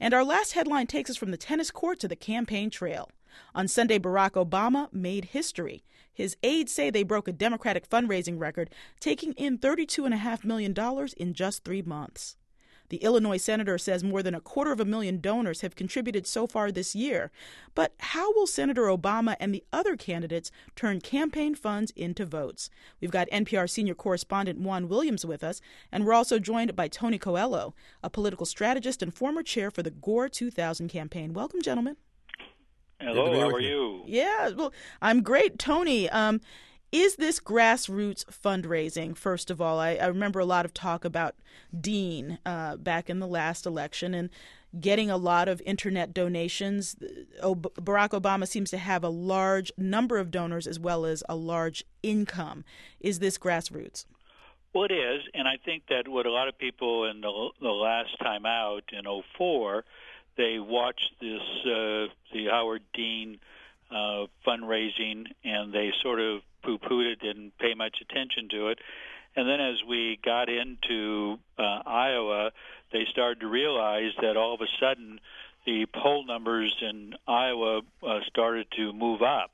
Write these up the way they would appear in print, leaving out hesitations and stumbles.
And our last headline takes us from the tennis court to the campaign trail. On Sunday, Barack Obama made history. His aides say they broke a Democratic fundraising record, taking in $32.5 million in just 3 months. The Illinois senator says more than 250,000 donors have contributed so far this year. But how will Senator Obama and the other candidates turn campaign funds into votes? We've got NPR senior correspondent Juan Williams with us, and we're also joined by Tony Coelho, a political strategist and former chair for the Gore 2000 campaign. Welcome, gentlemen. Hello, how are you? Yeah, well, I'm great. Tony, is this grassroots fundraising, first of all? I remember a lot of talk about Dean back in the last election and getting a lot of internet donations. Barack Obama seems to have a large number of donors as well as a large income. Is this grassroots? Well, it is, and I think that what a lot of people in the last time out in '04, they watched this the Howard Dean fundraising, and they sort of poo-pooed it, didn't pay much attention to it. And then as we got into Iowa, they started to realize that all of a sudden the poll numbers in Iowa started to move up,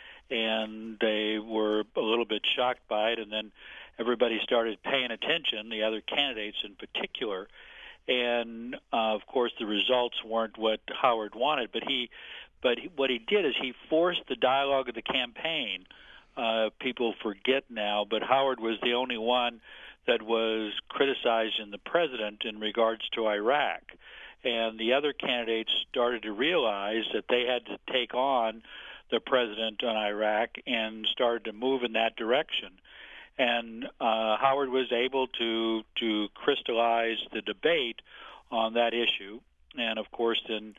and they were a little bit shocked by it, and then everybody started paying attention, the other candidates in particular. And, of course, the results weren't what Howard wanted, but what he did is he forced the dialogue of the campaign. People forget now, but Howard was the only one that was criticizing the president in regards to Iraq. And the other candidates started to realize that they had to take on the president on Iraq and started to move in that direction. And Howard was able to crystallize the debate on that issue. And, of course, then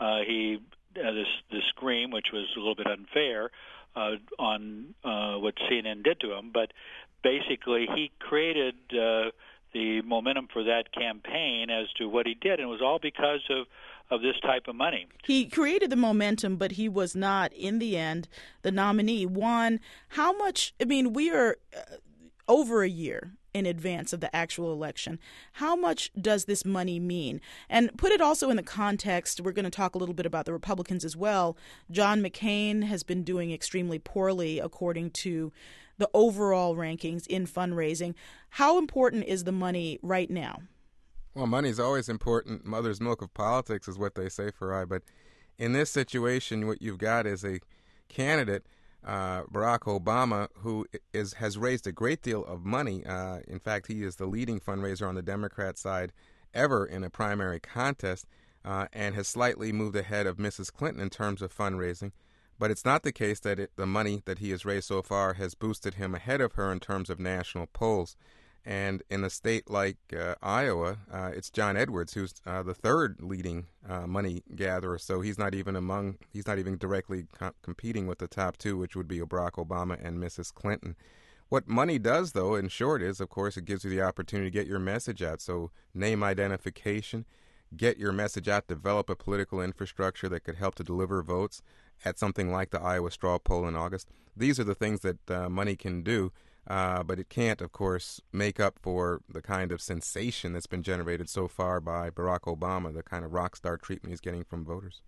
the scream, which was a little bit unfair, on what CNN did to him. But basically he created the momentum for that campaign as to what he did, and it was all because of this type of money. He created the momentum, but he was not, in the end, the nominee. Juan, how much, we are over a year in advance of the actual election. How much does this money mean? And put it also in the context, we're going to talk a little bit about the Republicans as well. John McCain has been doing extremely poorly according to the overall rankings in fundraising. How important is the money right now? Well, money's always important. Mother's milk of politics is what they say, Farai. But in this situation, what you've got is a candidate, Barack Obama, who has raised a great deal of money. In fact, he is the leading fundraiser on the Democrat side ever in a primary contest, and has slightly moved ahead of Mrs. Clinton in terms of fundraising. But it's not the case that the money that he has raised so far has boosted him ahead of her in terms of national polls. And in a state like Iowa, it's John Edwards who's the third leading money gatherer. So he's not even directly competing with the top two, which would be Barack Obama and Mrs. Clinton. What money does, though, in short, is, of course, it gives you the opportunity to get your message out. So name identification, get your message out, develop a political infrastructure that could help to deliver votes at something like the Iowa straw poll in August. These are the things that money can do. But it can't, of course, make up for the kind of sensation that's been generated so far by Barack Obama, the kind of rock star treatment he's getting from voters.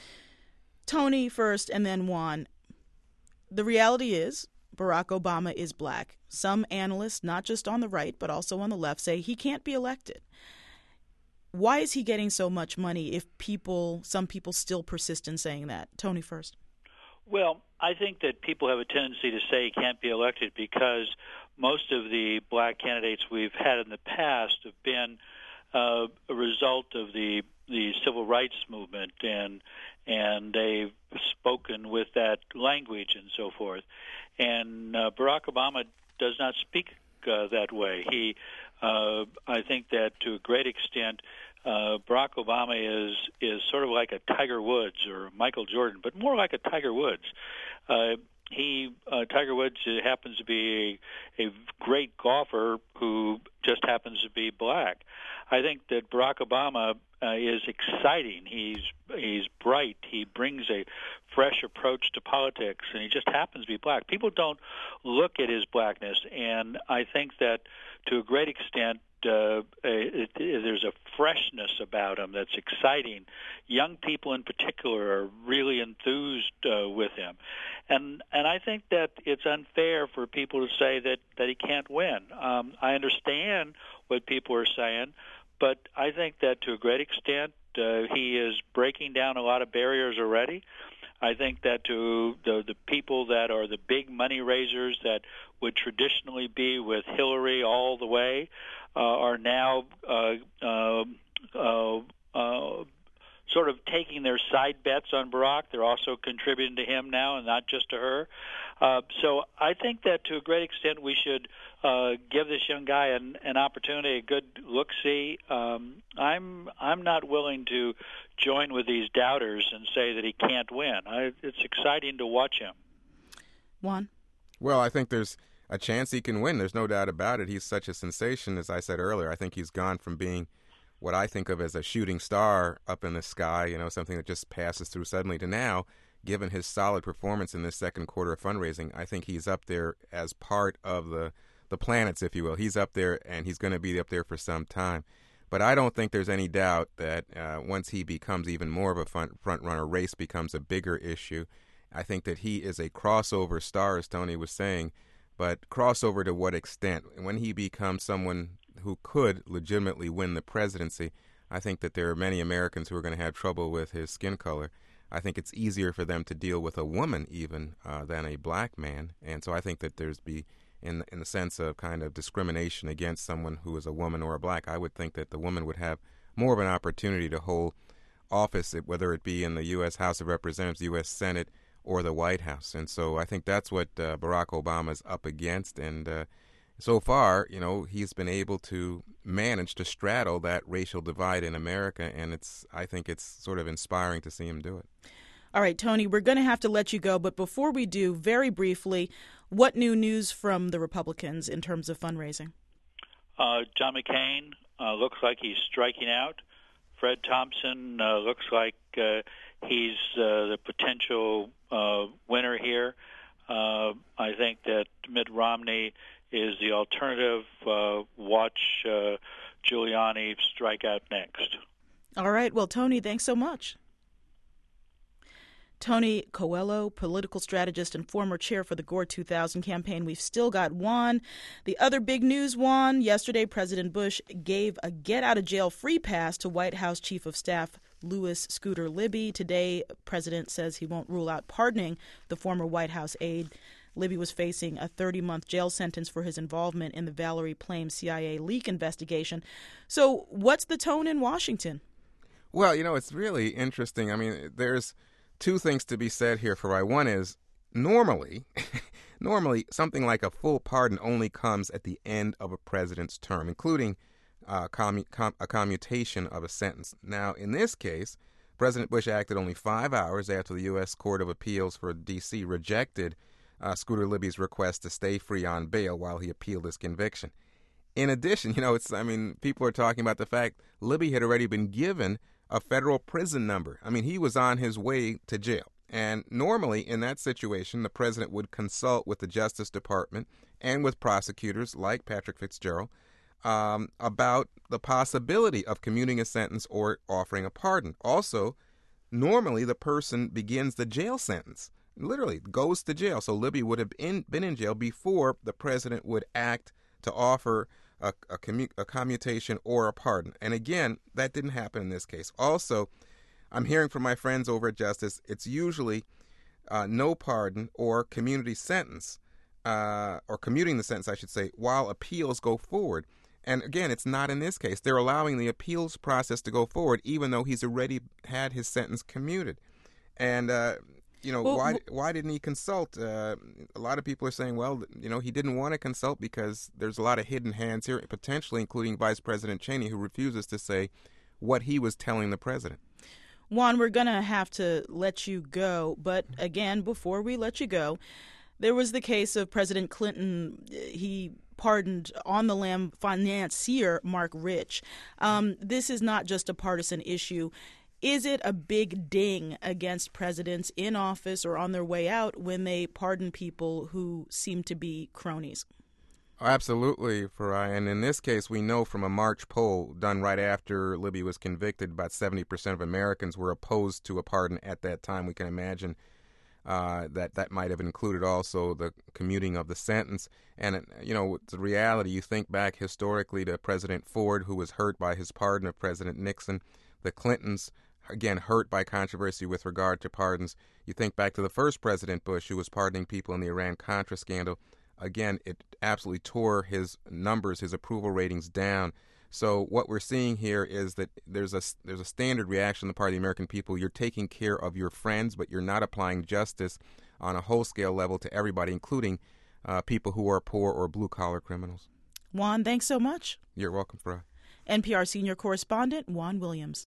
Tony first and then Juan. The reality is Barack Obama is black. Some analysts, not just on the right but also on the left, say he can't be elected. Why is he getting so much money if some people still persist in saying that? Tony first. Well, I think that people have a tendency to say he can't be elected because most of the black candidates we've had in the past have been a result of the civil rights movement, and they've spoken with that language and so forth. And Barack Obama does not speak that way. I think that to a great extent, Barack Obama is sort of like a Tiger Woods or Michael Jordan, but more like a Tiger Woods. Tiger Woods happens to be a great golfer who just happens to be black. I think that Barack Obama is exciting. He's bright. He brings a fresh approach to politics, and he just happens to be black. People don't look at his blackness, and I think that to a great extent there's a freshness about him that's exciting. Young people in particular are really enthused with him. And I think that it's unfair for people to say that he can't win. I understand what people are saying, but I think that to a great extent he is breaking down a lot of barriers already. I think that to the people that are the big money raisers that would traditionally be with Hillary all the way are now sort of taking their side bets on Barack. They're also contributing to him now and not just to her. So I think that to a great extent we should give this young guy an opportunity, a good look-see. I'm not willing to join with these doubters and say that he can't win. It's exciting to watch him. Juan? Well, I think there's a chance he can win. There's no doubt about it. He's such a sensation, as I said earlier. I think he's gone from being what I think of as a shooting star up in the sky, something that just passes through suddenly, to now, given his solid performance in this second quarter of fundraising, I think he's up there as part of the planets, if you will. He's up there, and he's going to be up there for some time. But I don't think there's any doubt that once he becomes even more of a front runner, race becomes a bigger issue. I think that he is a crossover star, as Tony was saying, but crossover to what extent? When he becomes someone who could legitimately win the presidency, I think that there are many Americans who are going to have trouble with his skin color. I think it's easier for them to deal with a woman even than a black man. And so I think that there's in the sense of kind of discrimination against someone who is a woman or a black, I would think that the woman would have more of an opportunity to hold office, whether it be in the U.S. House of Representatives, U.S. Senate, or the White House. And so I think that's what Barack Obama is up against. And so far, he's been able to manage to straddle that racial divide in America, and I think it's sort of inspiring to see him do it. All right, Tony, we're going to have to let you go, but before we do, very briefly, what new news from the Republicans in terms of fundraising? John McCain looks like he's striking out. Fred Thompson looks like he's the potential winner here. I think that Mitt Romney is the alternative. Watch Giuliani strike out next. All right. Well, Tony, thanks so much. Tony Coelho, political strategist and former chair for the Gore 2000 campaign. We've still got Juan. The other big news, Juan, yesterday President Bush gave a get-out-of-jail-free pass to White House Chief of Staff Louis Scooter Libby. Today, President says he won't rule out pardoning the former White House aide. Libby was facing a 30-month jail sentence for his involvement in the Valerie Plame CIA leak investigation. So what's the tone in Washington? Well, it's really interesting. I mean, there's two things to be said here for why. One is normally something like a full pardon only comes at the end of a president's term, including a commutation of a sentence. Now, in this case, President Bush acted only 5 hours after the U.S. Court of Appeals for D.C. rejected Scooter Libby's request to stay free on bail while he appealed his conviction. In addition, people are talking about the fact Libby had already been given a federal prison number. I mean, he was on his way to jail. And normally in that situation, the president would consult with the Justice Department and with prosecutors like Patrick Fitzgerald about the possibility of commuting a sentence or offering a pardon. Also, normally the person begins the jail sentence, literally goes to jail. So Libby would have been in jail before the president would act to offer a commutation or a pardon. And again, that didn't happen in this case. Also, I'm hearing from my friends over at Justice, it's usually no pardon or community sentence, or commuting the sentence, I should say, while appeals go forward. And again, it's not in this case. They're allowing the appeals process to go forward, even though he's already had his sentence commuted. And why didn't he consult? A lot of people are saying, well, he didn't want to consult because there's a lot of hidden hands here, potentially including Vice President Cheney, who refuses to say what he was telling the president. Juan, we're going to have to let you go. But again, before we let you go, there was the case of President Clinton. He pardoned on-the-lam financier Mark Rich. This is not just a partisan issue. Is it a big ding against presidents in office or on their way out when they pardon people who seem to be cronies? Absolutely, Farai. And in this case, we know from a March poll done right after Libby was convicted, about 70% of Americans were opposed to a pardon at that time. We can imagine that might have included also the commuting of the sentence. And, the reality, you think back historically to President Ford, who was hurt by his pardon of President Nixon, the Clintons, again, hurt by controversy with regard to pardons. You think back to the first President Bush, who was pardoning people in the Iran-Contra scandal. Again, it absolutely tore his numbers, his approval ratings down. So what we're seeing here is that there's a standard reaction on the part of the American people. You're taking care of your friends, but you're not applying justice on a whole-scale level to everybody, including people who are poor or blue-collar criminals. Juan, thanks so much. You're welcome, Farai. NPR senior correspondent Juan Williams.